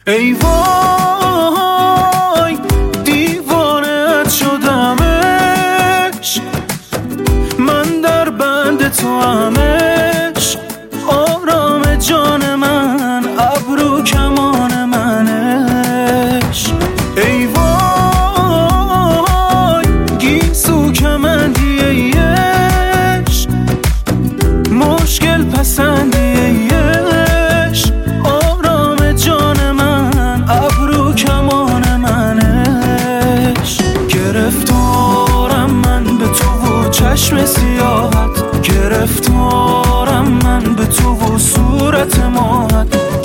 ای وای دیوانت شدم عشق، من در بند تو هم عشق، آرام جان من، ابرو کمان من عشق. ای وای گیسو کمندی ای عشق، مشکل پسندی ای عشق، آرام جان من، ابرو کمان من عشق. گرفتارم من به تو و چشم سیاهت، گرفتارم من به تو و صورت ماهت،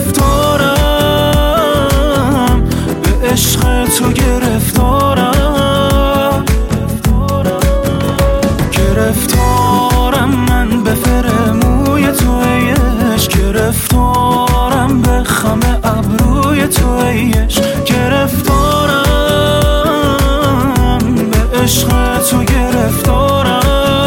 گرفتارم به عشق تو، گرفتارم گرفتارم من به فرموی تو ای عشق، گرفتارم به خم ابروی تو ای عشق، گرفتارم به عشق تو، گرفتارم.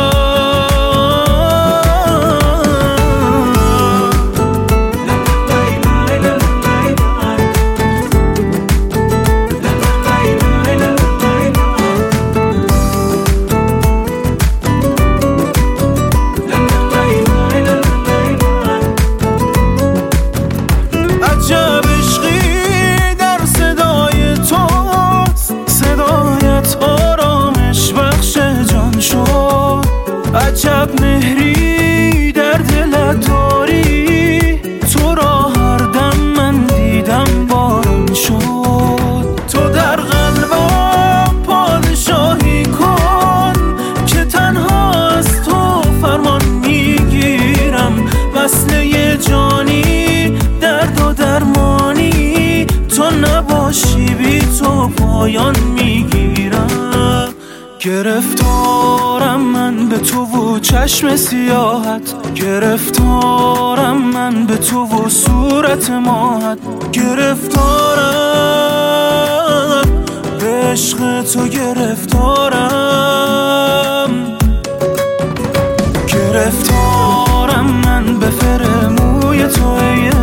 عجب عشقی در صدای توست، صدایت آرامش بخش جان شد. عجب مهری در دلت داری، تو را هر دم من دیدم بارون شد. تو در قلبم پادشاهی کن که تنها از تو فرمان میگیرم، وصله جانی، درد و درمانی، تو نباشی بی تو پایان میگیرم. گرفتارم من به تو و چشم سیاهت، گرفتارم من به تو و صورت ماهت، گرفتارم به عشق تو، گرفتارم گرفتارم من به فرموی تو ای